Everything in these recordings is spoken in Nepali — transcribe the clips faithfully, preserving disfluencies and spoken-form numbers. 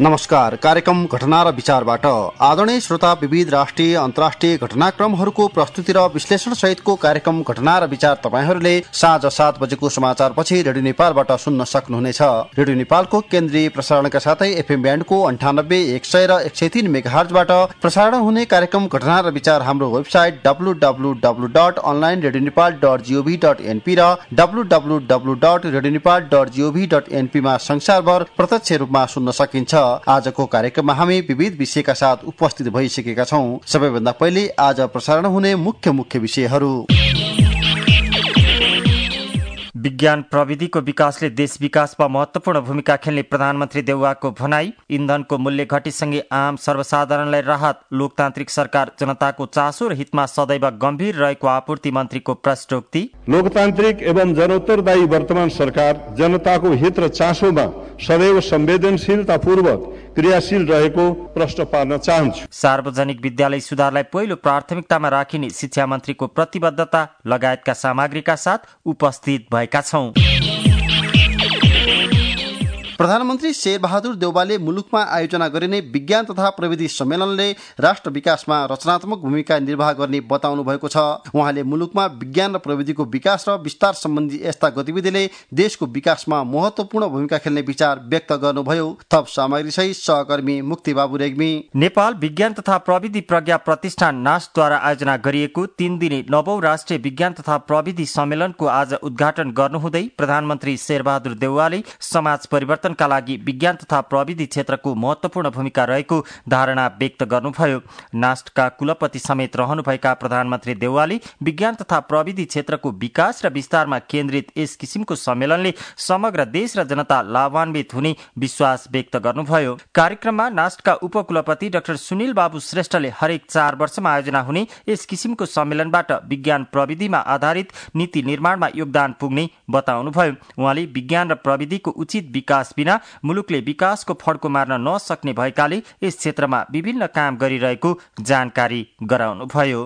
नमस्कार। कार्यक्रम घटना र विचारबाट आदरणीय श्रोता, विविध राष्ट्रिय अन्तर्राष्ट्रिय घटनाक्रमहरूको प्रस्तुति र विश्लेषण सहितको कार्यक्रम घटना र विचार तपाईहरूले साँझ सात बजेको समाचार पछि रेडियो नेपालबाट सुन्न सक्नुहुनेछ। रेडियो नेपालको केन्द्रीय प्रसारणका साथै एफएम ब्यान्डको अन्ठानब्बे एक सय र एक सय तीन मेगाहर्जबाट प्रसारण हुने कार्यक्रम घटना र विचार हाम्रो website W W W dot online radio Nepal dot GOV dot NP र W W W dot radio Nepal dot GOV dot एनपीमा संसारभर प्रत्यक्ष रूपमा सुन्न सकिन्छ। आजको कार्यक्रममा हामी विविध विषयका साथ उपस्थित भइसकेका छौं। सबैभन्दा पहिले आज प्रसारण हुने मुख्य मुख्य विषयहरू। विज्ञान प्रविधिको विकासले देश विकासमा महत्वपूर्ण भूमिका खेल्ने प्रधानमन्त्री देउवाको भनाई। इन्धनको मूल्य घटेसँगै आम सर्वसाधारणलाई राहत। लोकतान्त्रिक सरकार जनताको चासो र हितमा सदैव गम्भीर रहेको आपूर्ति मन्त्रीको प्रश्नोक्ति। लोकतान्त्रिक एवं जनोत्तरदायी वर्तमान सरकार जनताको हित र चासोमा सदैव संवेदनशीलतापूर्वक क्रियाशील रहेको प्रश्न पार्न चाहन्छु। सार्वजनिक विद्यालय सुधारलाई पहिलो प्राथमिकतामा राखिने शिक्षा मन्त्रीको प्रतिबद्धता लगायतका सामग्रीका साथ उपस्थित भएका छौं। प्रधानमन्त्री शेरबहादुर देउवाले मुलुकमा आयोजना गरिने विज्ञान तथा प्रविधि सम्मेलनले राष्ट्र विकासमा रचनात्मक भूमिका निर्वाह गर्ने बताउनु भएको छ। उहाँले मुलुकमा विज्ञान र प्रविधिको विकास र विस्तार सम्बन्धी यस्ता गतिविधिले देशको विकासमा महत्वपूर्ण भूमिका खेल्ने विचार व्यक्त गर्नुभयो। थप सामग्री सहित सहकर्मी मुक्ति बाबु रेग्मी। नेपाल विज्ञान तथा प्रविधि प्रज्ञा प्रतिष्ठान नास्टद्वारा आयोजना गरिएको तीन दिने नवौं राष्ट्रिय विज्ञान तथा प्रविधि सम्मेलनको आज उद्घाटन गर्नुहुँदै प्रधानमन्त्री शेरबहादुर देउवाले समाज परिवर्तन का लागि विज्ञान तथा प्रविधि क्षेत्रको महत्वपूर्ण भूमिका रहेको धारणा व्यक्त गर्नुभयो। नास्टका कुलपति समेत रहनुभएका प्रधानमन्त्री देउवाले विज्ञान तथा प्रविधि क्षेत्रको विकास र विस्तारमा केन्द्रित यस किसिमको सम्मेलनले समग्र देश र जनता लाभान्वित हुने विश्वास व्यक्त गर्नुभयो। कार्यक्रममा नास्टका उपकुलपति डाक्टर सुनिल बाबु श्रेष्ठले हरेक चार वर्षमा आयोजना हुने यस किसिमको सम्मेलनबाट विज्ञान प्रविधिमा आधारित नीति निर्माणमा योगदान पुग्ने बताउनुभयो। उहाँले विज्ञान र प्रविधिको उचित विकास बिना मुलुकले विकासको फड्को मार्न नसक्ने भएकाले यस क्षेत्रमा विभिन्न काम गरिरहेको जानकारी गराउनुभयो।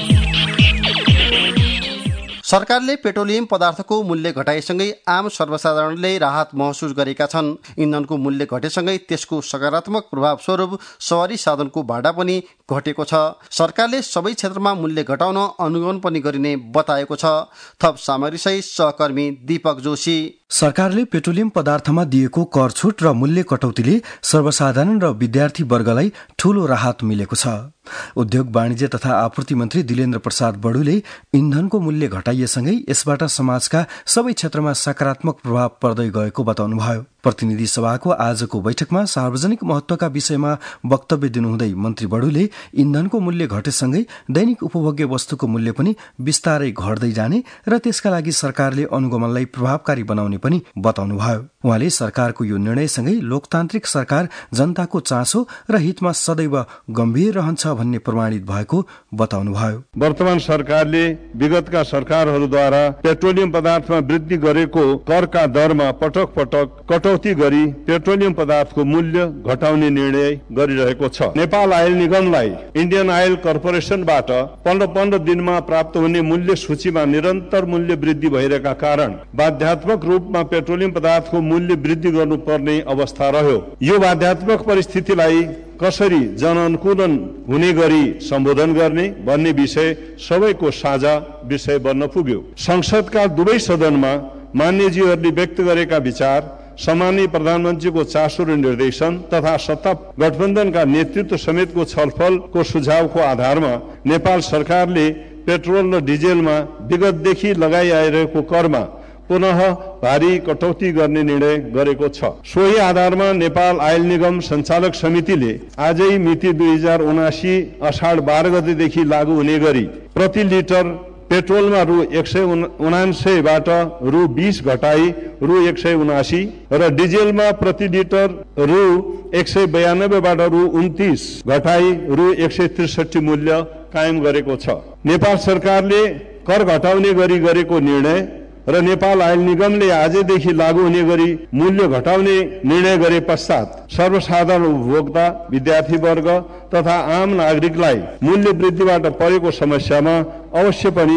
सरकारले पेट्रोलियम पदार्थको मूल्य घटाएसँगै आम सर्वसाधारणले राहत महसुस गरेका छन्। इन्धनको मूल्य घटेसँगै त्यसको सकारात्मक प्रभाव स्वरूप सवारी साधनको भाडा पनि घटेको छ। सरकारले सबै क्षेत्रमा मूल्य घटाउन अनुगमन पनि गरिने बताएको छ। थप सामग्री सहित सहकर्मी दीपक जोशी। सरकारले पेट्रोलियम पदार्थमा दिएको कर छुट र मूल्य कटौतीले सर्वसाधारण र विद्यार्थी वर्गलाई ठूलो राहत मिलेको छ। उद्योग वाणिज्य तथा आपूर्ति मन्त्री दिलेन्द्र प्रसाद बडुले इन्धनको मूल्य घटाइएसँगै यसबाट समाजका सबै क्षेत्रमा सकारात्मक प्रभाव पर्दै गएको बताउनुभयो। प्रतिनिधि सभाको आजको बैठकमा सार्वजनिक महत्वका विषयमा वक्तव्य दिनुहुँदै मन्त्री बडुले इन्धनको मूल्य घटेसँगै दैनिक उपभोग्य वस्तुको मूल्य पनि बिस्तारै घट्दै जाने र त्यसका लागि सरकारले अनुगमनलाई प्रभावकारी बनाउने पनि बताउनुभयो। उहाँले सरकारको यो निर्णयसँगै लोकतान्त्रिक सरकार जनताको चासो र हितमा सदैव गम्भीर रहन्छ भन्ने प्रमाणित भएको बताउनुभयो। वर्तमान सरकारले विगतका सरकारहरूद्वारा पेट्रोलियम पदार्थमा वृद्धि गरेको करका दरमा पटक पटक कटौती गरी पेट्रोलियम पदार्थको मूल्य घटाउने निर्णय गरिरहेको छ। नेपाल आयल निगमलाई इन्डियन आयल कर्पोरेसनबाट पन्ध्र पन्ध्र दिनमा प्राप्त हुने मूल्य सूचीमा निरन्तर मूल्य वृद्धि भइरहेका कारण बाध्यात्मक रूपमा पेट्रोलियम पदार्थको मूल्य वृद्धि गर्नुपर्ने अवस्था रह्यो। यो बाध्यात्मक परिस्थितिलाई कसरी जनअनुकूलन हुने गरी सम्बोधन गर्ने भन्ने विषय सबैको साझा विषय बन्न पुग्यो। संसदका दुवै सदनमा मान्यजीहरूले व्यक्त गरेका विचार, सम्माननीय प्रधानमन्त्रीको चासो र निर्देशन तथा सत्ता गठबन्धनका नेतृत्व समेतको छलफलको सुझावको आधारमा नेपाल सरकारले पेट्रोल र डिजेलमा विगतदेखि लगाई आइरहेको करमा पुनः भारी कटौती गर्ने निर्णय गरेको छ। सोही आधारमा नेपाल आयल निगम सञ्चालक समितिले आजै मिति दुई हजार उनासी असाढ बाह्र गतेदेखि लागू हुने गरी प्रति लिटर पेट्रोलमा रु एक सय उनासयबाट रु बीस घटाई रु एक सय उनासी र डिजेलमा प्रति लिटर रु एक सय बयानब्बेबाट रु उन्तिस घटाई रु एक सय त्रिसठी मूल्य कायम गरेको छ। नेपाल सरकारले कर घटाउने गरी गरेको निर्णय र नेपाल आयल निगमले आजदेखि लागू हुने गरी मूल्य घटाउने निर्णय गरे पश्चात सर्वसाधारण उपभोक्ता, विद्यार्थी वर्ग तथा आम नागरिकलाई मूल्य वृद्धिबाट परेको समस्यामा अवश्य पनि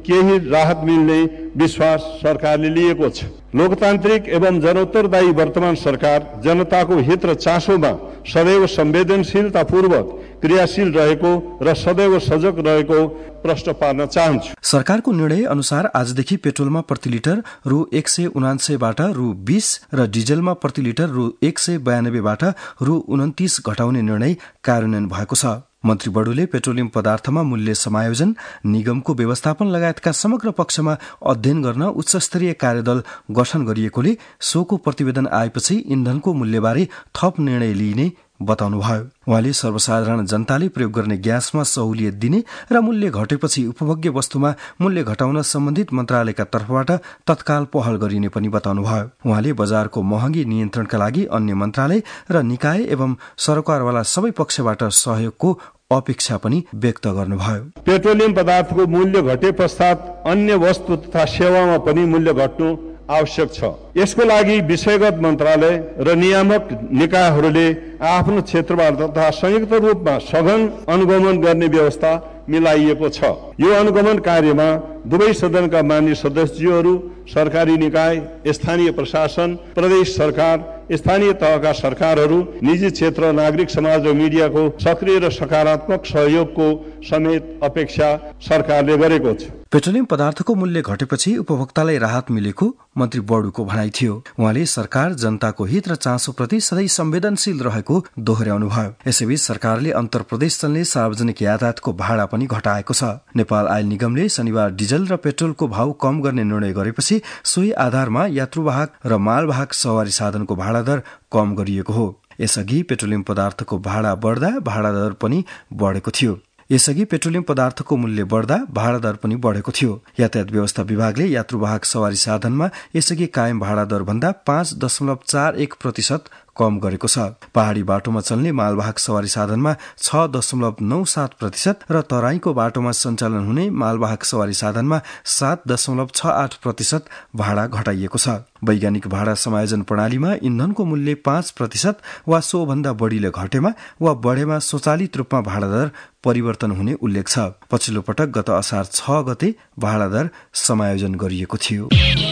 केही राहत मिल्ने विश्वास सरकारले लिएको छ। लोकतान्त्रिक एवं जनोत्तरदायी वर्तमान सरकार जनताको हित र चासोमा सदैव संवेदनशीलतापूर्वक क्रियाशील रहेको र सदैव सजग रहेको प्रश्न पार्न चाहन्छु। सरकारको निर्णय अनुसार आजदेखि पेट्रोलमा प्रति लिटर रु एक सय उनान्सयबाट रु बीस र डिजेलमा प्रति लिटर रु एक सय बयानब्बेबाट रु उन्तिस घटाउने निर्णय कार्यान्वयन भएको छ। मन्त्री बडुले पेट्रोलियम पदार्थमा मूल्य समायोजन, निगमको व्यवस्थापन लगायतका समग्र पक्षमा अध्ययन गर्न उच्चस्तरीय कार्यदल गठन गरिएकोले सोको प्रतिवेदन आएपछि इन्धनको मूल्यबारे थप निर्णय लिइने बताउनुभयो। उहाँले सर्वसाधारण जनताले प्रयोग गर्ने ग्यासमा सहुलियत दिने र मूल्य घटेपछि उपभोग्य वस्तुमा मूल्य घटाउन सम्बन्धित मन्त्रालयका तर्फबाट तत्काल पहल गरिने पनि बताउनुभयो। उहाँले बजारको महँगी नियन्त्रणका लागि अन्य मन्त्रालय र निकाय एवं सरकारवाला सबै पक्षबाट सहयोगको अपेक्षा पनि व्यक्त गर्नुभयो। पेट्रोलियम पदार्थको मूल्य घटे पश्चात अन्य वस्तु तथा सेवामा पनि मूल्य घट्नु आवश्यक छ। यसको लागि विषयगत मन्त्रालय र नियामक निकायहरूले आफ्नो क्षेत्रबाट तथा संयुक्त रूपमा सघन अनुगमन गर्ने व्यवस्था मिलाइएको छ। यो अनुगमन कार्यमा दुवै सदनका मान्य सदस्यहरू, सरकारी निकाय, स्थानीय प्रशासन, प्रदेश सरकार, स्थानीय तहका सरकारहरू, निजी क्षेत्र, नागरिक समाज र मिडियाको सक्रिय र सकारात्मक सहयोगको समेत अपेक्षा सरकारले गरेको छ। पेट्रोलियम पदार्थको मूल्य घटेपछि उपभोक्तालाई राहत मिलेको मन्त्री बडुको भनाइ थियो। उहाँले सरकार जनताको हित र चासोप्रति सधैँ संवेदनशील रहेको दोहोर्याउनुभयो। यसैबीच सरकारले अन्तर प्रदेश चल्ने सार्वजनिक यातायातको भाडा पनि घटाएको छ। नेपाल आयल निगमले शनिबार डिजल र पेट्रोलको भाव कम गर्ने निर्णय गरेपछि सोही आधारमा यात्रुवाहक र मालवाहक सवारी साधनको भाडा दर कम गरिएको हो। यसअघि पेट्रोलियम पदार्थको भाडा बढ्दा भाडा दर पनि बढेको थियो। यसअघि पेट्रोलियम पदार्थको मूल्य बढ्दा भाडा दर पनि बढेको थियो। यातायात व्यवस्था विभागले यात्रुवाहक सवारी साधनमा यसअघि कायम भाडा दर भन्दा पाँच दशमलव चार एक प्रतिशत कम गरेको छ। पहाड़ी बाटोमा चल्ने मालवाहक सवारी साधनमा छ दशमलव नौ सात प्रतिशत र तराईको बाटोमा सञ्चालन हुने मालवाहक सवारी साधनमा सात दशमलव छ आठ प्रतिशत भाडा घटाइएको छ। वैज्ञानिक भाडा समायोजन प्रणालीमा इन्धनको मूल्य पाँच प्रतिशत वा सो भन्दा बढ़ीले घटेमा वा बढ़ेमा स्वचालित रूपमा भाडा दर परिवर्तन हुने उल्लेख छ। पछिल्लो पटक गत असार छ गते भाडा दर समायोजन गरिएको थियो।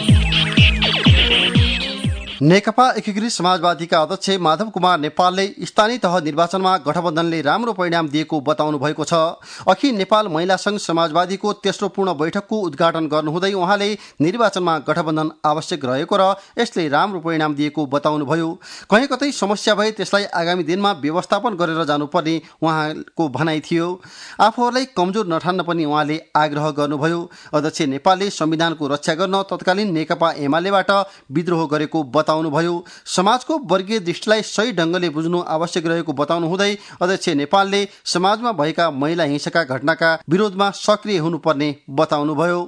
नेकपा एकीकृत समाजवादीका अध्यक्ष माधव कुमार नेपालले स्थानीय तह निर्वाचनमा गठबन्धनले राम्रो परिणाम दिएको बताउनु भएको छ। अखिल नेपाल महिला संघ समाजवादीको तेस्रो पूर्ण बैठकको उद्घाटन गर्नुहुँदै उहाँले निर्वाचनमा गठबन्धन आवश्यक रहेको र यसले राम्रो परिणाम दिएको बताउनुभयो। कहीँ कतै समस्या भए त्यसलाई आगामी दिनमा व्यवस्थापन गरेर जानुपर्ने उहाँको भनाइ थियो। आफूहरूलाई कमजोर नठान्न पनि उहाँले आग्रह गर्नुभयो। अध्यक्ष नेपालले संविधानको रक्षा गर्न तत्कालीन नेकपा एमालेबाट विद्रोह गरेको बताउनुभयो। समाजको वर्गीय दृष्टिलाई सही ढंगले बुझ्नु आवश्यक रहेको बताउनु हुँदै अध्यक्ष नेपालले समाजमा भएका महिला हिंसाका घटनाका विरोधमा सक्रिय हुनुपर्ने बताउनुभयो।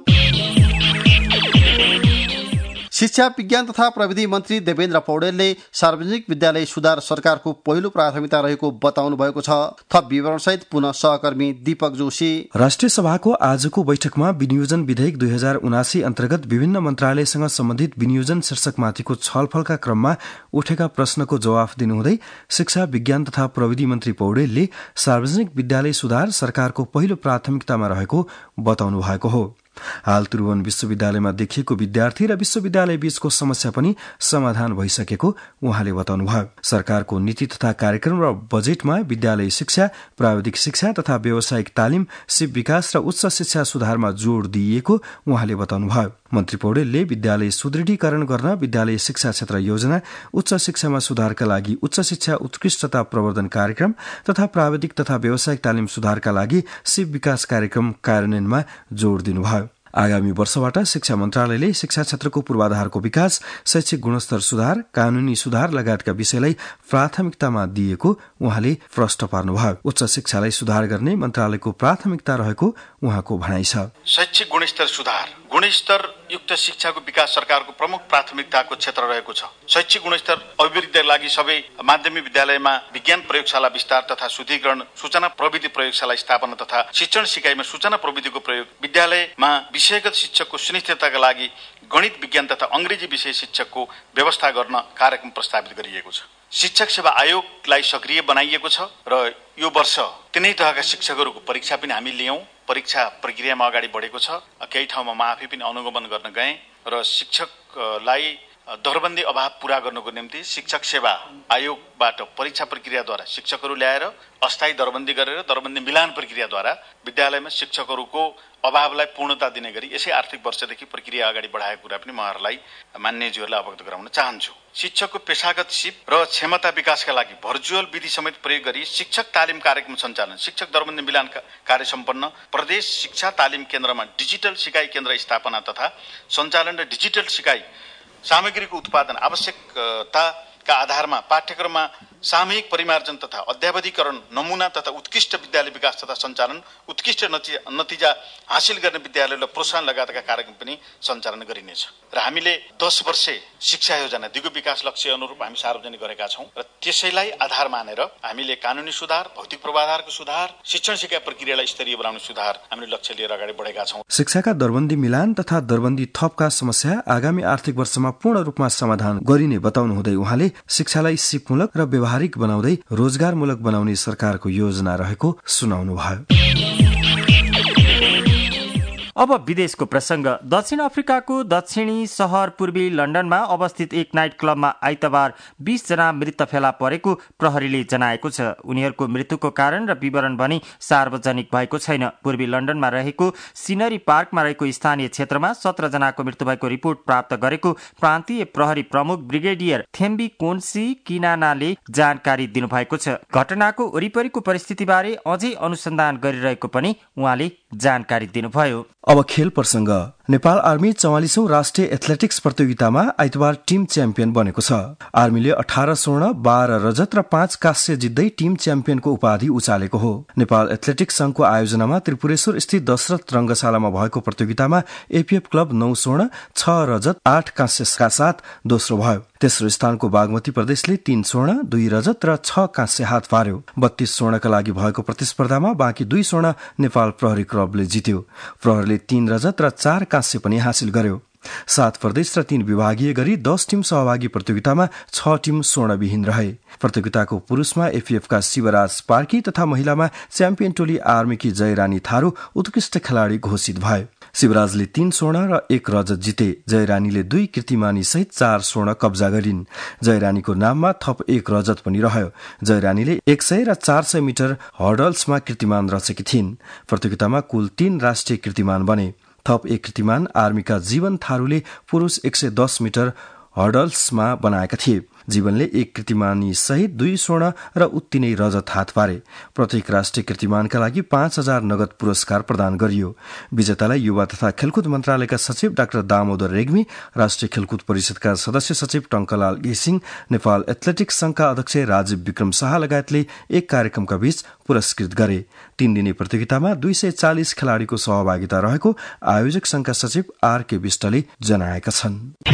शिक्षा विज्ञान तथा प्रविधि मन्त्री देवेन्द्र पौडेलले सार्वजनिक विद्यालय सुधार सरकारको पहिलो प्राथमिकता रहेको बताउनु भएको छ। थप विवरणसहित पुनः सहकर्मी दीपक जोशी। राष्ट्रिय सभाको आजको बैठकमा विनियोजन विधेयक दुई हजार उनासी अन्तर्गत विभिन्न मन्त्रालयसँग सम्बन्धित विनियोजन शीर्षकमाथिको छलफलका क्रममा उठेका प्रश्नको जवाफ दिनुहुँदै शिक्षा विज्ञान तथा प्रविधि मन्त्री पौडेलले सार्वजनिक विद्यालय सुधार सरकारको पहिलो प्राथमिकतामा रहेको बताउनु भएको हो। हाल त्रिभुवन विश्वविद्यालयमा देखिएको विद्यार्थी र विश्वविद्यालय बीचको समस्या पनि समाधान भइसकेको उहाँले बताउनुभयो। सरकारको नीति तथा कार्यक्रम र बजेटमा विद्यालय शिक्षा, प्राविधिक शिक्षा तथा व्यावसायिक तालिम, सिप विकास र उच्च शिक्षा सुधारमा जोड़ दिइएको उहाँले बताउनुभयो। मन्त्री पौडेलले विद्यालय सुदृढीकरण गर्न विद्यालय शिक्षा क्षेत्र योजना, उच्च शिक्षामा सुधारका लागि उच्च शिक्षा उत्कृष्टता प्रवर्धन कार्यक्रम तथा प्राविधिक तथा व्यावसायिक तालिम सुधारका लागि सिप विकास कार्यक्रम कार्यान्वयनमा जोड़ दिनुभयो। आगामी वर्षबाट शिक्षा मन्त्रालयले शिक्षा क्षेत्रको पूर्वाधारको विकास, शैक्षिक गुणस्तर सुधार, कानूनी सुधार लगायतका विषयलाई प्राथमिकतामा दिएको उहाँले प्रश्न पार्नुभयो। उच्च शिक्षालाई सुधार गर्ने मन्त्रालयको प्राथमिकता रहेको उहाँको भनाइ छ। शैक्षिक गुणस्तर सुधार, गुणस्तर युक्त शिक्षाको विकास सरकारको प्रमुख प्राथमिकताको क्षेत्र रहेको छ। शैक्षिक गुणस्तर अभिवृद्धिका लागि सबै माध्यमिक विद्यालयमा विज्ञान प्रयोगशाला विस्तार तथा शुद्धिकरण, सूचना प्रविधि प्रयोगशाला स्थापना तथा शिक्षण सिकाइमा सूचना प्रविधिको प्रयोग, विद्यालयमा विषयगत शिक्षकको सुनिश्चितताका लागि गणित, विज्ञान तथा अंग्रेजी विषय शिक्षकको व्यवस्था गर्न कार्यक्रम प्रस्तावित गरिएको छ। शिक्षक सेवा आयोगलाई सक्रिय बनाइएको छ र यो वर्ष तिनै तहका शिक्षकहरूको परीक्षा पनि हामी लियौं। परीक्षा प्रक्रियामा अगाडि बढेको छ। केही ठाउँमा म आफै पनि अनुगमन गर्न गएँ र शिक्षकलाई दरबन्दी अभाव पूरा गर्नको निम्ति शिक्षक सेवा आयोगबाट परीक्षा प्रक्रियाद्वारा शिक्षकहरू ल्याएर अस्थायी दरबन्दी गरेर दरबन्दी मिलान प्रक्रियाद्वारा विद्यालयमा शिक्षकहरूको अभावलाई पूर्णता दिने गरी यसै आर्थिक वर्षदेखि प्रक्रिया अगाडि बढाएको कुरा पनि उहाँहरूलाई मान्यज्यूहरूलाई अवगत गराउन चाहन्छु। शिक्षकको पेशागत सिप र क्षमता विकासका लागि भर्चुअल विधि समेत प्रयोग गरी शिक्षक तालिम कार्यक्रम सञ्चालन, शिक्षक दरबन्दी मिलान कार्य सम्पन्न, प्रदेश शिक्षा तालिम केन्द्रमा डिजिटल सिकाइ केन्द्र स्थापना तथा सञ्चालन र डिजिटल सिकाइ सामग्रीको उत्पादन आवश्यकताका आधारमा पाठ्यक्रममा सामूहिक परिमार्जन तथा अध्यावधिकरण, नमुना तथा उत्कृष्ट विद्यालय विकास तथा सञ्चालन, उत्कृष्ट नतिजा हासिल गर्ने विद्यालयलाई प्रोत्साहन लगायतका कार्यक्रम पनि सञ्चालन गरिनेछ। र हामीले दस वर्षे शिक्षा योजना दिगो विकास लक्ष्य अनुरूप हामी सार्वजनिक गरेका छौँ र त्यसैलाई आधार मानेर हामीले कानुनी सुधार, भौतिक पूर्वाधारको सुधार, शिक्षण सिकाइ प्रक्रियालाई स्तरीय बनाउने सुधार हामीले लक्ष्य लिएर अगाडि बढेका छौँ। शिक्षाका दरबन्दी मिलान तथा दरबन्दी थपका समस्या आगामी आर्थिक वर्षमा पूर्ण रूपमा समाधान गरिने बताउनु हुँदै उहाँले शिक्षालाई सिपमूलक र व्यावहारिक बनाउँदै रोजगारमूलक बनाउने सरकारको योजना रहेको सुनाउनु भयो। अब विदेशको प्रसंग। दक्षिण अफ्रिकाको दक्षिणी शहर पूर्वी लन्डनमा अवस्थित एक नाइट क्लबमा आइतबार बीस जना मृत फेला परेको प्रहरीले जनाएको छ। उनीहरूको मृत्युको कारण र विवरण भने सार्वजनिक भएको छैन। पूर्वी लन्डनमा रहेको सिनरी पार्कमा रहेको स्थानीय क्षेत्रमा सत्र जनाको मृत्यु भएको रिपोर्ट प्राप्त गरेको प्रान्तीय प्रहरी प्रमुख ब्रिगेडियर थेम्बी कोन्सी किनानाले जानकारी दिनुभएको छ। घटनाको वरिपरिको परिस्थितिबारे अझै अनुसन्धान गरिरहेको पनि उहाँले जानकारी दिनुभयो। अब खेल प्रसंग। नेपाल आर्मी चौवालिसौं राष्ट्रिय एथलेटिक्स प्रतियोगितामा आइतबार टिम च्याम्पियन बनेको छ। आर्मीले अठार स्वर्ण, बाह्र रजत र पाँच कांस्य जित्दै टिम च्याम्पियनको उपाधि उचालेको हो। नेपाल एथलेटिक्स संघको आयोजनामा त्रिपुरेश्वर स्थित दशरथ रंगशालामा भएको प्रतियोगितामा एपीएफ क्लब नौ स्वर्ण, छ रजत, आठ कांस्यका साथ दोस्रो भयो। तेस्रो स्थानको बागमती प्रदेशले तीन स्वर्ण, दुई रजत र छ कांस्य हात पार्यो। बत्तीस स्वर्णका लागि भएको प्रतिस्पर्धामा बाँकी दुई स्वर्ण नेपाल प्रहरी क्लबले जित्यो। प्रहरीले तीन रजत र चार कांस्य पनि हासिल गर्यो। सात प्रदेश र तीन विभागीय गरी दस टिम सहभागी प्रतियोगितामा छ टिम स्वर्णविहीन रहे। प्रतियोगिताको पुरूषमा एफीएफका शिवराज पार्की तथा महिलामा च्याम्पियन टोली आर्मीकी जयरानी थारू उत्कृष्ट खेलाड़ी घोषित भए। शिवराजले तीन स्वर्ण र एक रजत जिते। जयरानीले दुई कीर्तिमानी सहित चार स्वर्ण कब्जा गरिन्। जयरानीको नाममा थप एक रजत पनि रह्यो। जयरानीले एक सय र चार सय मिटर हर्डल्समा कीर्तिमान रचेकी थिइन्। प्रतियोगितामा कुल तीन राष्ट्रिय कीर्तिमान बने। थप एक कीर्तिमान आर्मीका जीवन थारूले पुरूष एक सय दस मिटर हर्डल्समा बनाएका थिए। जीवनले एक कीर्तिमानी सहित दुई स्वर्ण र उत्तिनै रजत हात पारे। प्रत्येक राष्ट्रिय कीर्तिमानका लागि पाँच हजार नगद पुरस्कार प्रदान गरियो। विजेतालाई युवा तथा खेलकुद मन्त्रालयका सचिव डाक्टर दामोदर रेग्मी, राष्ट्रिय खेलकुद परिषदका सदस्य सचिव टंकलाल घिसिङ, नेपाल एथलेटिक्स संघका अध्यक्ष राजीव विक्रम शाह लगायतले एक कार्यक्रमका बीच पुरस्कृत गरे। तीन दिने प्रतियोगितामा दुई सय चालिस खेलाड़ीको सहभागिता रहेको आयोजक संघका सचिव आरके विष्टले जनाएका छन्।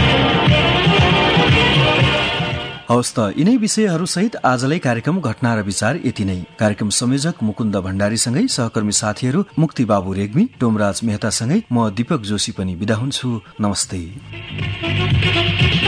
हवस् त यिनै विषयहरूसहित आजलाई कार्यक्रम घटना र विचार यति नै। कार्यक्रम संयोजक मुकुन्द भण्डारीसँगै सहकर्मी साथीहरू मुक्ति बाबु रेग्मी, डोमराज मेहतासँगै म दीपक जोशी पनि बिदा हुन्छु। नमस्ते।